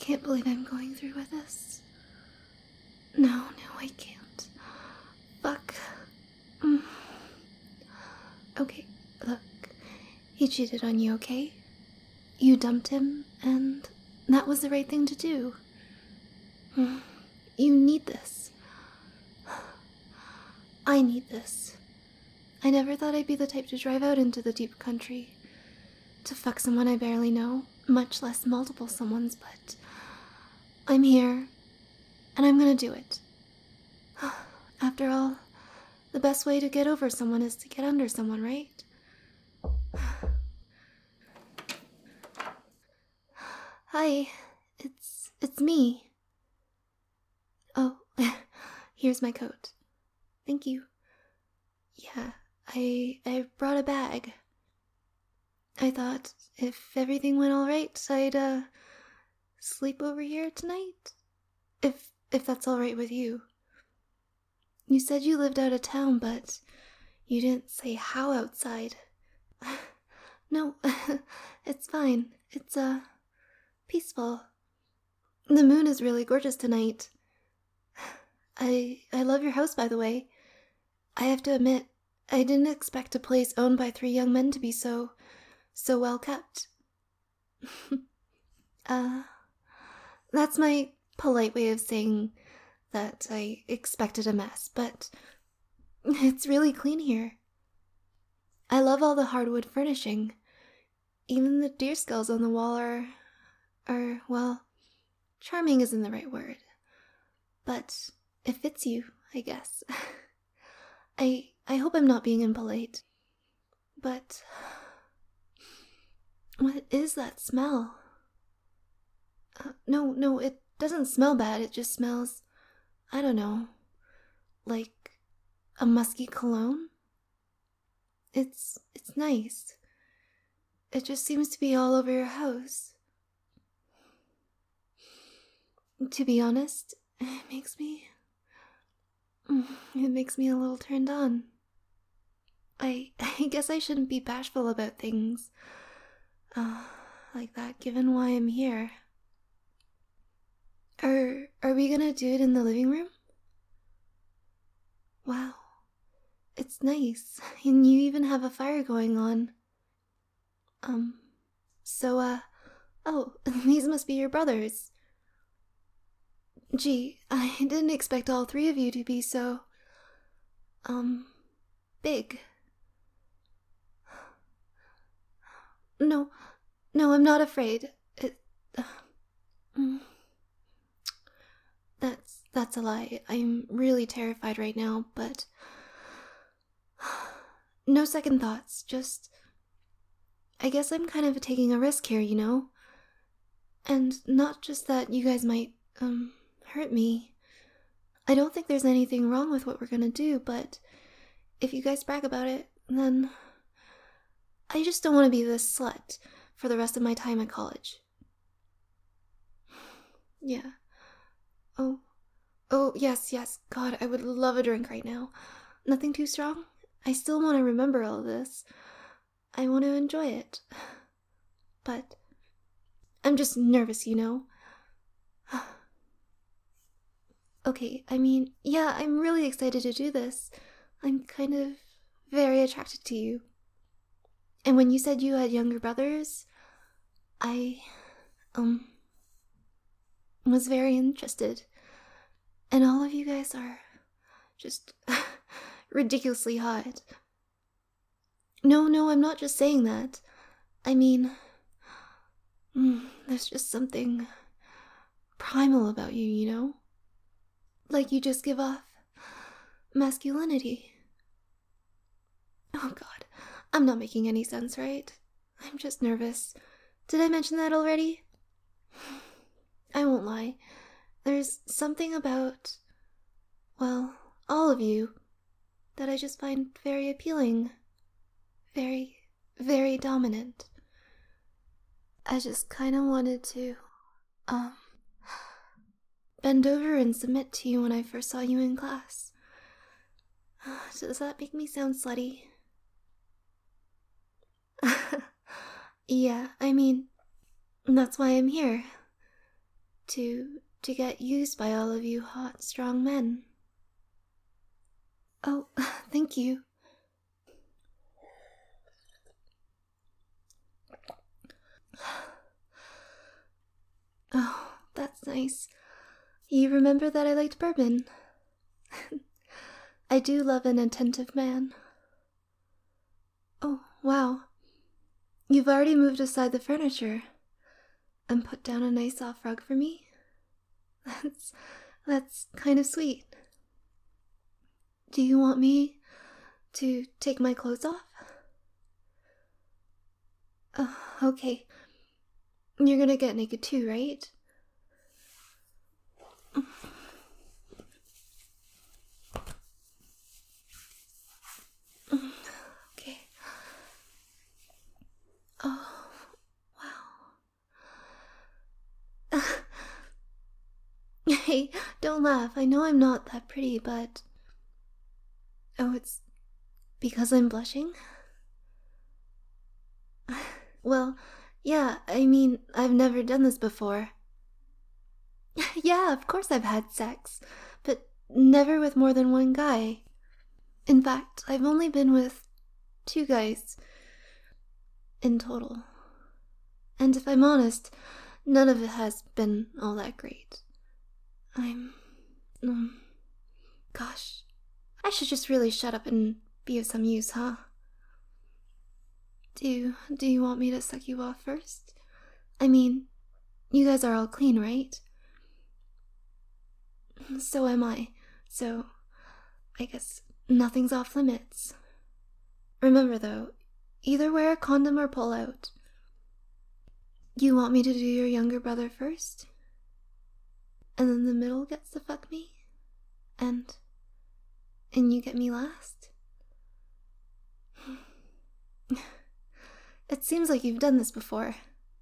can't believe I'm going through with this. No, I can't. Fuck. Mm. Okay, look. He cheated on you, okay? You dumped him, and that was the right thing to do. You need this. I need this. I never thought I'd be the type to drive out into the deep country to fuck someone I barely know, much less multiple someones, but I'm here, and I'm gonna do it. After all, the best way to get over someone is to get under someone, right? Hi, it's me. Oh, here's my coat. Thank you. Yeah, I brought a bag. I thought if everything went all right, I'd sleep over here tonight. If that's all right with you. You said you lived out of town, but you didn't say how outside. No, it's fine. It's peaceful. The moon is really gorgeous tonight. I love your house, by the way. I have to admit, I didn't expect a place owned by 3 young men to be so well kept. That's my polite way of saying that I expected a mess, but it's really clean here. I love all the hardwood furnishing. Even the deer skulls on the wall are, well, charming isn't the right word. But it fits you, I guess. I hope I'm not being impolite. But what is that smell? No, it doesn't smell bad. It just smells, I don't know, like a musky cologne. It's nice. It just seems to be all over your house. To be honest, it makes me a little turned on. I guess I shouldn't be bashful about things like that, given why I'm here. Are we gonna do it in the living room? Wow, it's nice, and you even have a fire going on. Oh, these must be your brothers. Gee, I didn't expect all 3 of you to be so, big. No, I'm not afraid. That's a lie. I'm really terrified right now, but no second thoughts, just I guess I'm kind of taking a risk here, you know? And not just that you guys might, hurt me. I don't think there's anything wrong with what we're gonna do, but if you guys brag about it, then I just don't want to be this slut for the rest of my time at college. Yeah. Oh, yes, God, I would love a drink right now. Nothing too strong? I still want to remember all this. I want to enjoy it. But I'm just nervous, you know? Okay, I mean, yeah, I'm really excited to do this. I'm kind of very attracted to you. And when you said you had younger brothers, I, was very interested. And all of you guys are just ridiculously hot. No, I'm not just saying that. I mean, there's just something primal about you, you know? Like you just give off masculinity. Oh god, I'm not making any sense, right? I'm just nervous. Did I mention that already? I won't lie. There's something about, well, all of you that I just find very appealing. Very, very dominant. I just kind of wanted to, bend over and submit to you when I first saw you in class. Does that make me sound slutty? Yeah, I mean, that's why I'm here. to get used by all of you hot, strong men. Oh, thank you. Oh, that's nice. You remember that I liked bourbon. I do love an attentive man. Oh, wow. You've already moved aside the furniture and put down a nice soft rug for me? That's kind of sweet. Do you want me to take my clothes off? Oh, okay. You're gonna get naked too, right? Okay. Oh, wow. Hey, don't laugh. I know I'm not that pretty, but... Oh, it's because I'm blushing? Well, yeah, I mean, I've never done this before. Yeah, of course I've had sex, but never with more than one guy. In fact, I've only been with 2 guys in total. And if I'm honest, none of it has been all that great. Gosh, I should just really shut up and be of some use, huh? Do you want me to suck you off first? I mean, you guys are all clean, right? So am I, so I guess nothing's off limits. Remember though, either wear a condom or pull out. You want me to do your younger brother first? And then the middle gets to fuck me? And you get me last? It seems like you've done this before.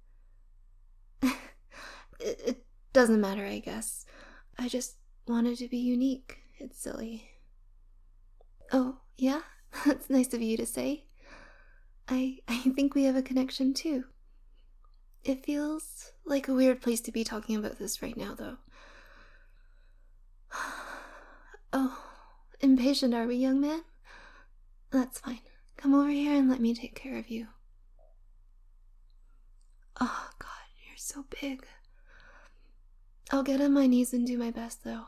It doesn't matter, I guess. I just wanted to be unique. It's silly. Oh, yeah? That's nice of you to say. I think we have a connection too. It feels like a weird place to be talking about this right now, though. Oh, impatient are we, young man? That's fine. Come over here and let me take care of you. Oh, God, you're so big. I'll get on my knees and do my best, though.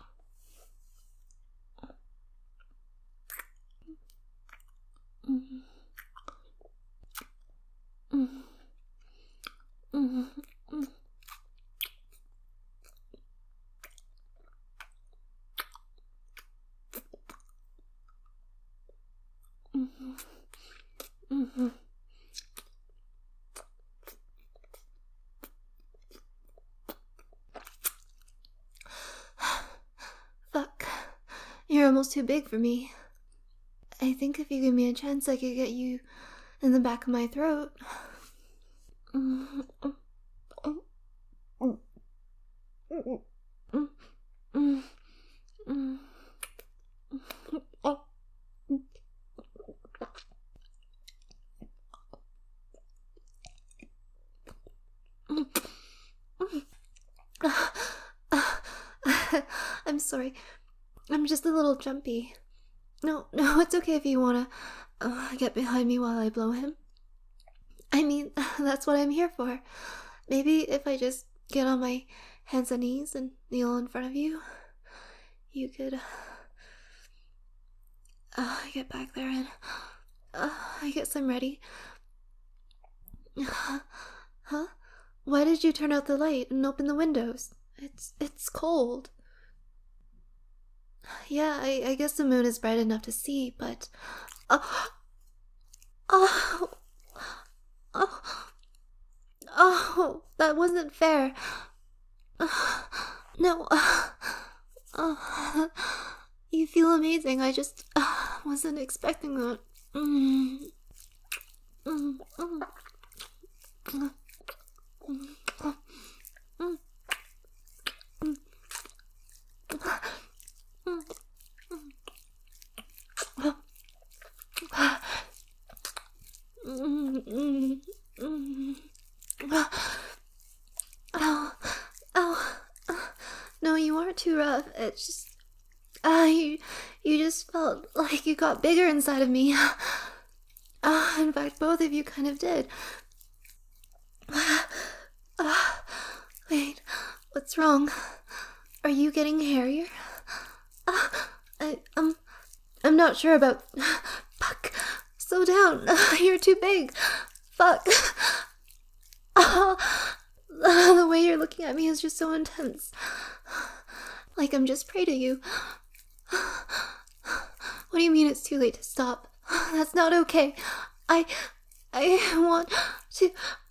Fuck. You're almost too big for me. I think if you give me a chance, I could get you in the back of my throat. I'm sorry. I'm just a little jumpy. No, it's okay if you wanna get behind me while I blow him. I mean, that's what I'm here for. Maybe if I just get on my hands and knees and kneel in front of you, you could get back there and I guess I'm ready. Huh? Why did you turn out the light and open the windows? It's cold. Yeah, I guess the moon is bright enough to see, but... Oh, that wasn't fair. No. You feel amazing. I just wasn't expecting that. Ow. too rough. It's just... you just felt like you got bigger inside of me. In fact, both of you kind of did. Wait, what's wrong? Are you getting hairier? I'm not sure about... Fuck, slow down. You're too big. Fuck. The way you're looking at me is just so intense. Like I'm just prey to you. What do you mean it's too late to stop? That's not okay. I want to...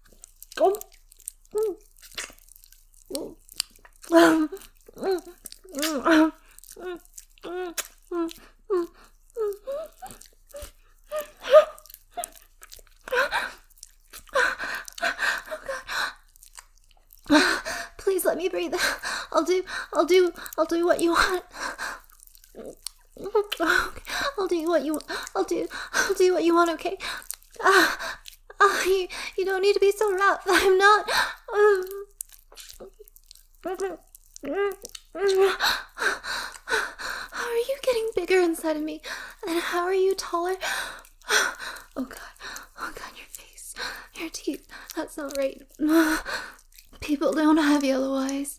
Please let me breathe. I'll do what you want. I'll do what you want, okay? You don't need to be so rough. I'm not. How are you getting bigger inside of me? And how are you taller? Oh god, your face, your teeth. That's not right. People don't have yellow eyes.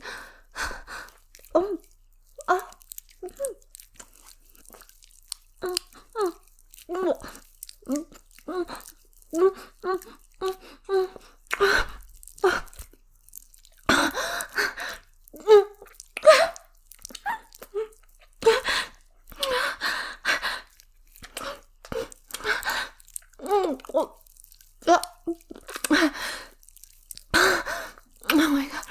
Oh my god.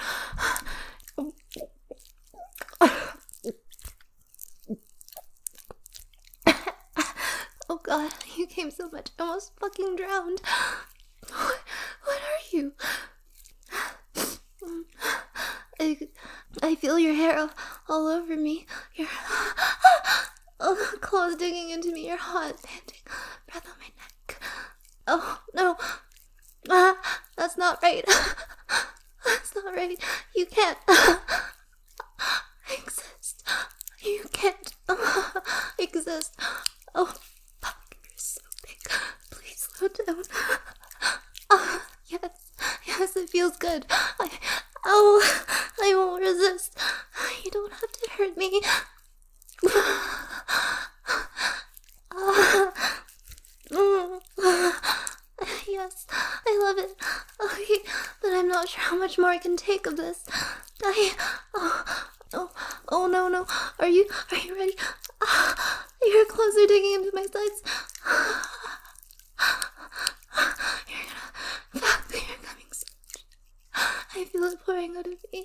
Oh god, you came so much. I almost fucking drowned. What are you? I feel your hair all over me. Your claws digging into me. Your hot, panting breath on my neck. Oh no. That's not right. That's not right. You can't exist. You can't exist. Oh, fuck, you're so big. Please slow down. Yes, it feels good. I won't resist. You don't have to hurt me. Yes, I love it. Okay, but I'm not sure how much more I can take of this. Oh no. Are you ready? Your claws are digging into my sides. You're coming so much. I feel it pouring out of me.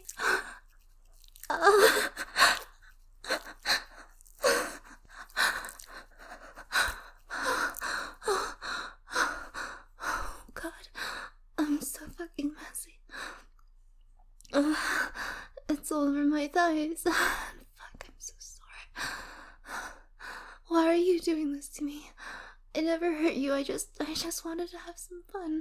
I'm so fucking messy. It's all over my thighs. Fuck, I'm so sorry. Why are you doing this to me? I never hurt you. I just wanted to have some fun.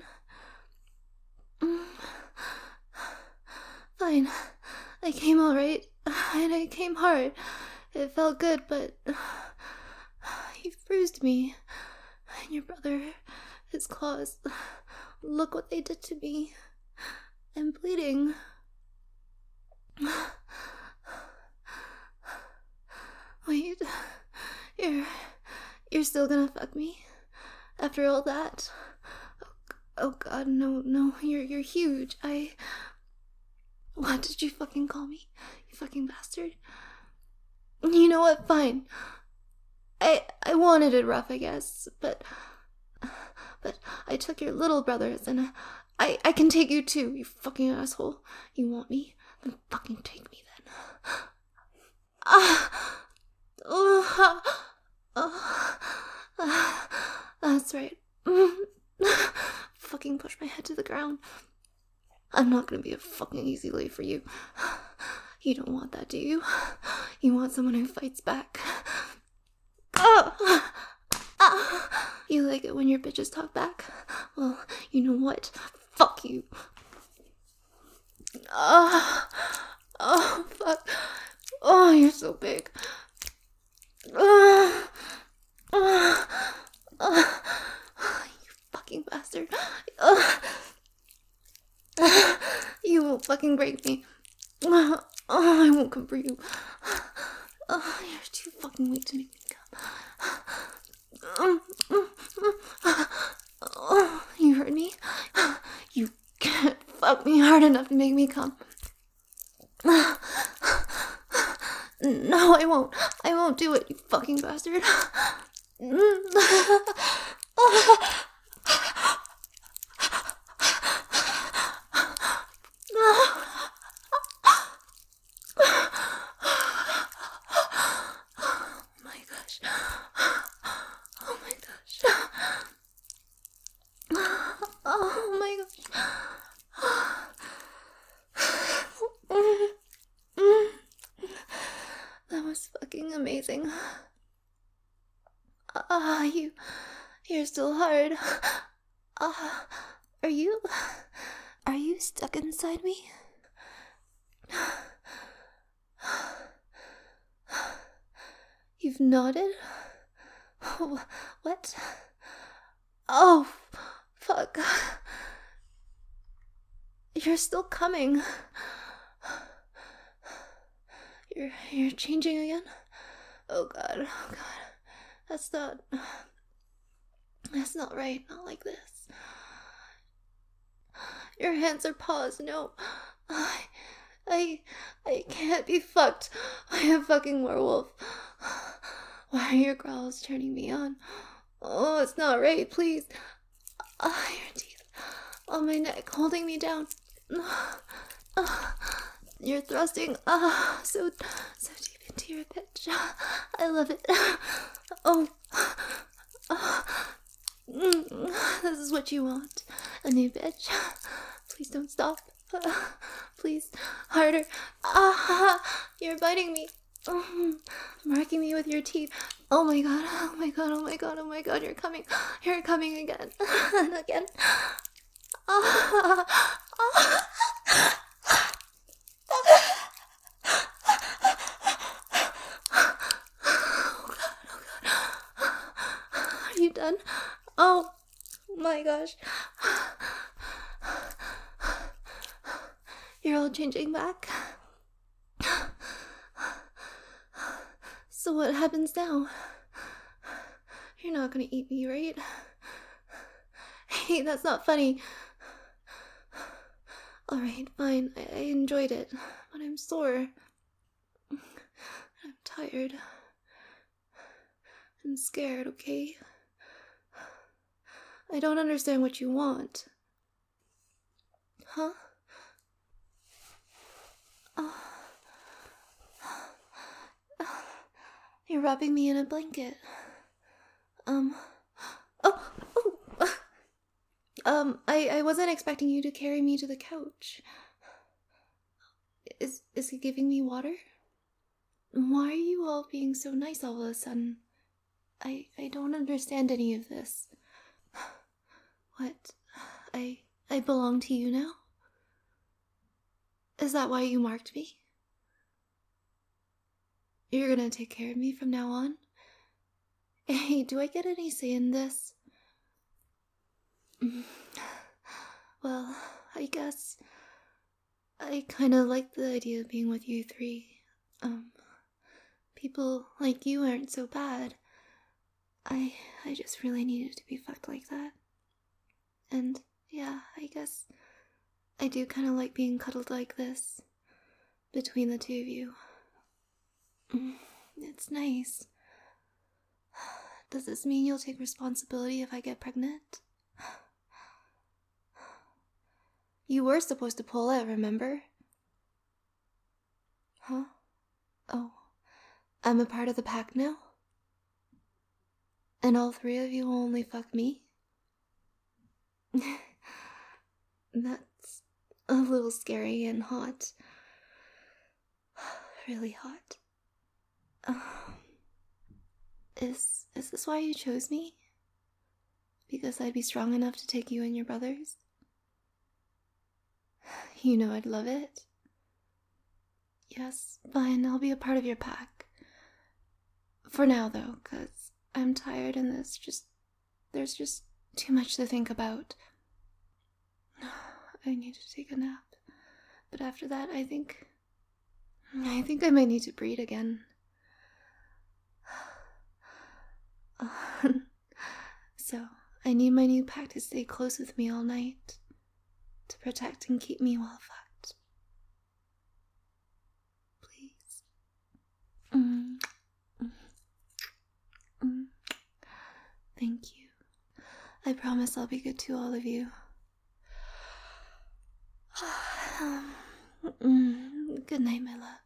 Fine. I came alright. And I came hard. It felt good, but you bruised me. And your brother, his claws. Look what they did to me. I'm bleeding. Wait, you're still gonna fuck me? After all that? Oh god, no, you're huge. What did you fucking call me? You fucking bastard. You know what, fine. I wanted it rough, I guess, but I took your little brothers, and I can take you too, you fucking asshole. You want me? Then fucking take me then. That's right. Fucking push my head to the ground. I'm not gonna be a fucking easy lay for you. You don't want that, do you? You want someone who fights back. You like it when your bitches talk back? Well, you know what? Fuck you. Oh, fuck. Oh. Oh, you're so big. You fucking bastard. You won't fucking break me. I won't come for you. You're too fucking weak to make me come. You heard me? You can't fuck me hard enough to make me come. No, I won't. I won't do it, you fucking bastard. Oh my gosh. That was fucking amazing. You're still hard. Are you stuck inside me? You've nodded? What? Oh, fuck. You're still coming. You're changing again? Oh god. That's not right. Not like this. Your hands are paws. No. I can't be fucked by a fucking werewolf. Why are your growls turning me on? Oh, it's not right, please. Your teeth on my neck, holding me down. You're thrusting so deep into your pitch. I love it. Oh. This is what you want. A new bitch. Please don't stop. Please. Harder. You're biting me. Marking me with your teeth. Oh my god. Oh my god. Oh my god. Oh my god. You're coming. You're coming again. And again. Are you done? Oh my gosh. You're all changing back. So what happens now? You're not gonna eat me, right? Hey, that's not funny. Alright, fine. I enjoyed it. But I'm sore. I'm tired. I'm scared, okay? I don't understand what you want. Huh? You're wrapping me in a blanket. I wasn't expecting you to carry me to the couch. Is he giving me water? Why are you all being so nice all of a sudden? I don't understand any of this. What? I belong to you now? Is that why you marked me? You're gonna take care of me from now on? Hey, do I get any say in this? Well, I guess I kinda like the idea of being with you three. People like you aren't so bad. I just really needed to be fucked like that. And yeah, I guess I do kinda like being cuddled like this. Between the two of you. It's nice. Does this mean you'll take responsibility if I get pregnant? You were supposed to pull it, remember? Huh? Oh. I'm a part of the pack now? And all three of you will only fuck me? That's a little scary and hot. Really hot. Is this why you chose me? Because I'd be strong enough to take you and your brothers? You know I'd love it. Yes, fine, I'll be a part of your pack. For now, though, 'cause I'm tired and there's just too much to think about. I need to take a nap. But after that, I think I might need to breed again. So, I need my new pack to stay close with me all night, to protect and keep me well fucked. Please. Thank you. I promise I'll be good to all of you. Good night, my love.